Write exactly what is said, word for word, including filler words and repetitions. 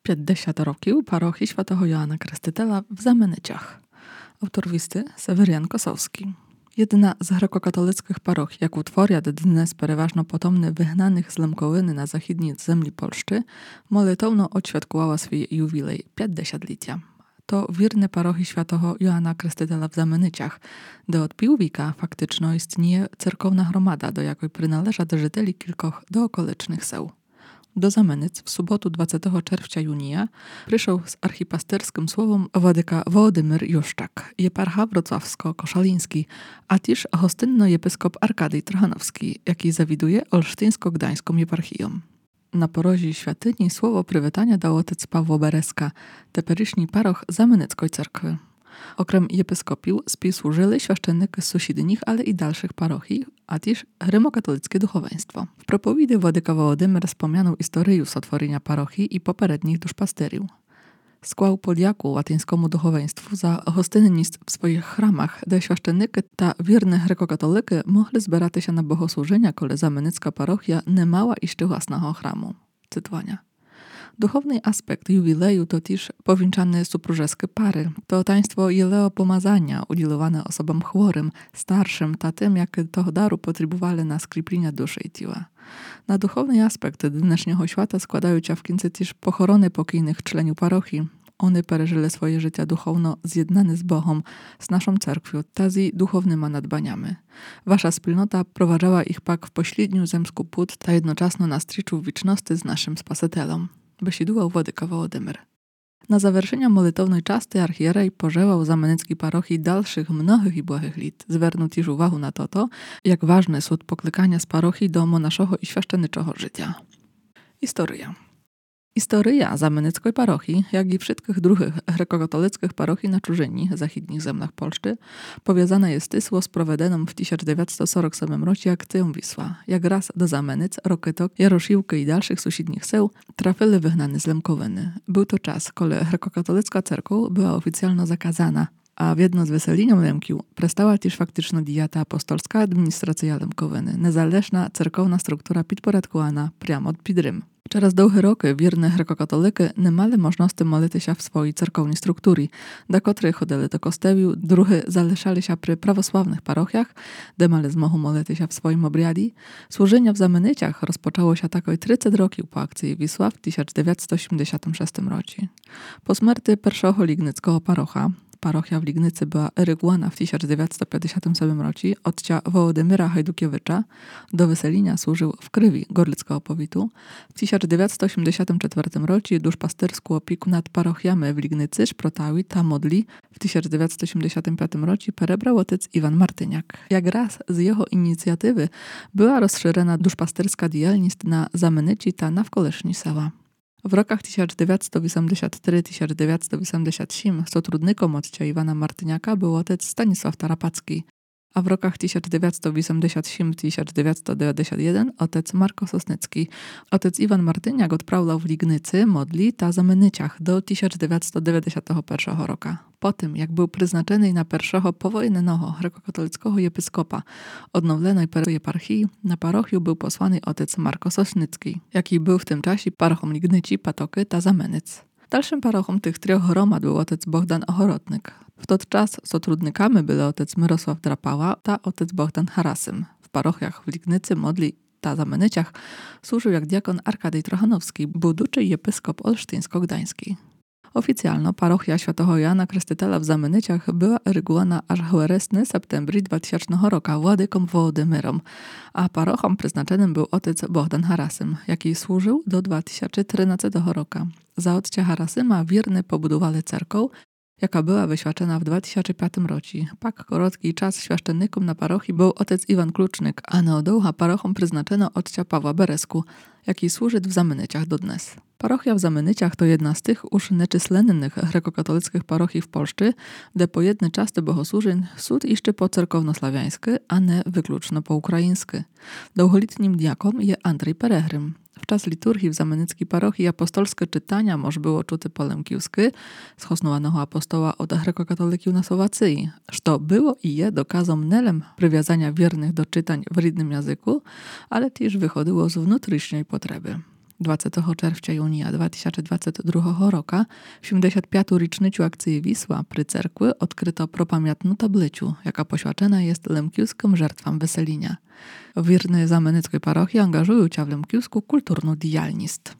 pięćdziesiąt roków parochii świętego Joana Krstytela w Zamynyciach. Autor listy Sewerian Kosowski. Jedna z grekokatolickich parochii, jak utworia dnes przeważno potomny wyhnanych z Lemkołyny na zachodniej zemli Polszczy, molitowno odświadkowała swój jubilej pięćdziesięciolecia. To wierny parochii świętego Joana Krstytela w Zamynyciach, gdzie od piłwika faktyczno istnieje cerkowna gromada, do jakiej przynależa drżyteli kilkoch dookolicznych seł. Do Zamynyc w sobotu dwudziestego czerwca junija przyszedł z archipasterskim słowem władyka Wołodymyr Juszczak, jeparcha wrocławsko-koszaliński, a też hostynno-episkop Arkadij Trochanowski, jaki zawiduje olsztyńsko-gdańską jeparchią. Na porozie świątyni słowo przywitania dał otec Pawło Bereska, teperyśni paroch Zamynyckiej cerkwy. Okrem episkopił spi służyli świeszczennyki z sąsiednich, ale i dalszych parochii, a też rzymokatolickie duchowieństwo. W propowidy władyka Wołodymyr wspomniano historię sotworzenia parochii i poprzednich duszpasteriów. Skłał Poliaku łatyńskiemu duchowieństwu za hostynnictw w swoich chramach, gdzie świeszczennyki ta wierne grekokatoliky mogli zbierać się na bogosłużenia, kole zamynycka parochia nie mała jeszcze własnego chramu. Cytowania. Duchowny aspekt jubileju to też powieńczane supróżeskie pary. To taństwo jeleo pomazania udzielone osobom chorym, starszym, ta tym, jak toho daru potrzebowali na skryplenia duszy i ciała. Na duchowny aspekt dnesznego świata składają się w końcu też pochorony pokojnych członków parochii. One przeżyli swoje życie duchowno zjednane z Bogiem, z naszą cerkwią, tazi duchownymi nadbaniami. Wasza wspólnota prowadzała ich pak w pośrednią zemską płód, ta jednoczesno na striczu wieczności z naszym Spasitelem. Wysiedłał władyka Wołodymyr. Na zawerszenie molitownej czasty archierej pożełał zamynyckiej parochii dalszych mnogich i błahych lit. Zwernął też uwagę na to, to, jak ważne są poklykania z parochii do monaszego i świeszczenniczego życia. Historia. Historia zamynyckiej parochii, jak i wszystkich drugich grekokatolickich parochii na czużyni, zachodnich zemlach Polszczy, powiązana jest tysło z prowadzoną w tysiąc dziewięćset czterdziestym siódmym roku akcją Wisła. Jak raz do Zamynyc, Rokytok, Jarosiłki i dalszych sąsiednich seł trafili wygnani z Lemkowyny. Był to czas, kiedy grekokatolicka cerkiew była oficjalnie zakazana, a w jedno z weselinią Lemkiu przestała też faktyczna dieta apostolska administracja Lemkowyny, niezależna cerkowna struktura podporządkowana prямо od Pidrym. Przez długie roky wierne grekokatoliky nie mieli możliwości modlić się w swojej cerkownej strukturze, do której chodzili do kościołów, druhy zaleszali się przy prawosławnych parochiach, gdzie mieli zmohu modlić się w swoim obrяді. Służenie w Zamynyciach rozpoczęło się takoj trzydzieści roków po akcji Wisła w tysiąc dziewięćset osiemdziesiątym szóstym roku. Po śmierci pierwszego lignyckiego parocha, parochia w Lignycy była erygowana w tysiąc dziewięćset pięćdziesiątym siódmym roku od cia Wołodymyra Hajdukiewicza. Do weselinia służył w Krywi Gorlickiego powitu. W tysiąc dziewięćset osiemdziesiątym czwartym roku duszpasterską opiekę nad parochiami w Lignycy, Szprotawi, ta modli w tysiąc dziewięćset osiemdziesiątym piątym roku perebrał otec Iwan Martyniak. Jak raz z jego inicjatywy była rozszerzona duszpasterska dielność na Zamynyci ta na wkoleszni sela. W rokach tysiąc dziewięćset osiemdziesiątym trzecim do tysiąc dziewięćset osiemdziesiątego siódmego sotrudnikiem od Iwana Martyniaka był otec Stanisław Tarapacki, a w rokach tysiąc dziewięćset osiemdziesiątym siódmym do tysiąc dziewięćset dziewięćdziesiątego pierwszego otec Marko Sosnycki. Otec Iwan Martyniak odprawiał w Lignycy modli ta Zamynyciach do tysiąc dziewięćset dziewięćdziesiątego pierwszego roku. Po tym, jak był przeznaczony na pierwszego powojennego grekokatolickiego episkopa odnowionej eparchii, na parochię był posłany otec Marko Sosnycki, jaki był w tym czasie parochą Lignyci, Patoky ta Zamynyc. Dalszym parochą tych trzech gromad był otec Bohdan Ochorotnyk. W ten czas sotrudnikami byli otec Mirosław Drapała ta otec Bohdan Harasym. W parochiach w Lignycy, modli ta Zamynyciach służył jak diakon Arkadij Trochanowski, buduczy episkop olsztyńsko-gdański. Oficjalno parochia świętego Joana Krstytela w Zamynyciach była erygowana aż chłodny septembry dwutysięcznego roku władyką Wołodymyrem, a parochą przeznaczonym był otec Bohdan Harasym, jaki służył do dwa tysiące trzynastego roku. Za otcia Harasyma wierny pobudowali cerkoł, jaka była wyświadczona w dwa tysiące piątym roku. Pak krótki czas świeszczennikiem na parochii był otec Iwan Klucznyk, a na odołcha parochą przeznaczono otcia Pawła Beresku, jaki służy w Zamynyciach do dnes. Parochia w Zamynyciach to jedna z tych już nieczyslennych grekokatolickich parochii w Polszczy, gdzie po jedny czas do bogosłużeń sud jeszcze po cerkownosławiańsky, a nie wykluczno po ukraińsky. Długoletnim diakom je Andrzej Peregrym. W czas liturgii w zamynyckiej parochii apostolskie czytania moż było czuty po lemkiewsky, z hosnowanego apostoła od grekokatolików na Słowacji, što było i je dokazom nelem przywiązania wiernych do czytań w rodnym języku, ale też wychodziło z wnętrznej potrzeby. dvadsiateho červca júnia dvetisícdvadsaťdva roka v siedemdziesiąt piątą rocznicę akcji Wisła przy cerkwy odkryto propamiętną tablicę, jaka poświadczona jest lemkiewskim żertwam weselinia. Wierny zameneckiej parochii angażują się w lemkiewską kulturną dialnost.